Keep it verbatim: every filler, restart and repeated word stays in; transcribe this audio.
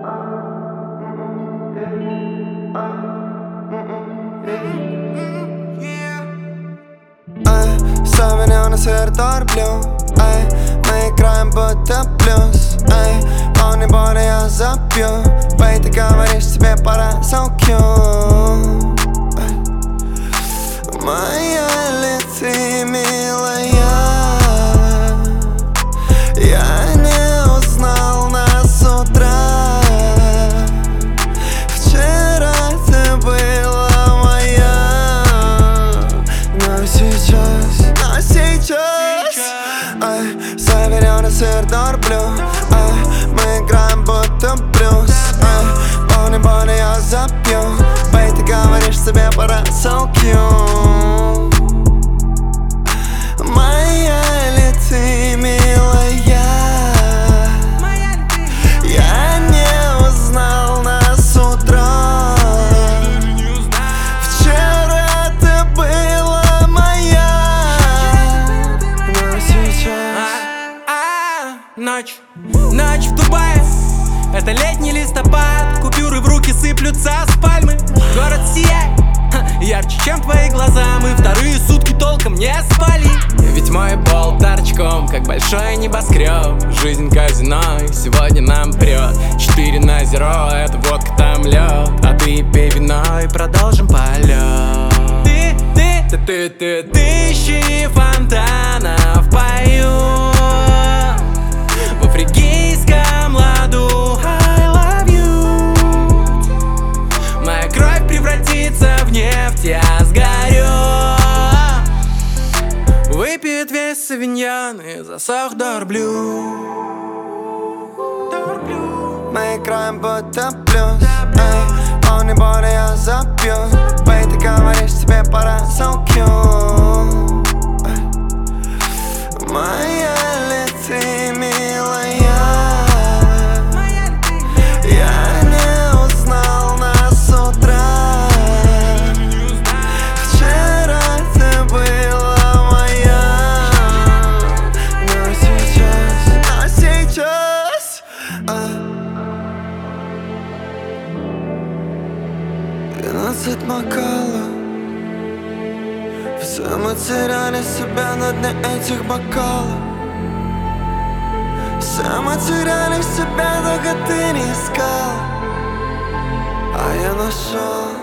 Современный сыр торплю, эй, мы играем будто плюс, эй, полный боли я запью, бей, ты говоришь, тебе пора so cute, эй. Моя ли ты милая? Я не узнал нас с утра. Вчера ты была моя, но сейчас, но сейчас, эй, заварённый сыр торплю, эй, мы играем будто блюз, эй, полный боли я запью, бей, ты говоришь, тебе пора so cute. Моя ли ты милая? Я не узнал нас с утра. Вчера ты была моя, но сейчас. Ночь, ночь в Дубае. Это летний листопад. Купюры в руки сыплются с пальмы. Город сияет ярче, чем твои глаза. Мы вторые сутки толком не спали. Ведь мой пол торчком, как большой небоскреб. Жизнь казино, и сегодня нам прет. Четыре на зеро, это водка, там лед. А ты пей вино и продолжим полет. Ты, ты, ты, ты, ты, тысячи фонтанов поют в фригийском ладу. I love you. Моя кровь превратится в нефть, я сгорю. Выпьет весь савиньон и засох дорблю. Мы играем будто плюс, эй, полный боли я запью, бей, ты говоришь, тебе пора so cute, эй. Моя ли ты милая? Я не узнал нас с утра. Вчера ты была моя, но сейчас, но сейчас, эй. Двенадцать бокалов. Все мы теряли себя на дне этих бокалов. Все мы теряли себя, только ты не искал, а я нашел.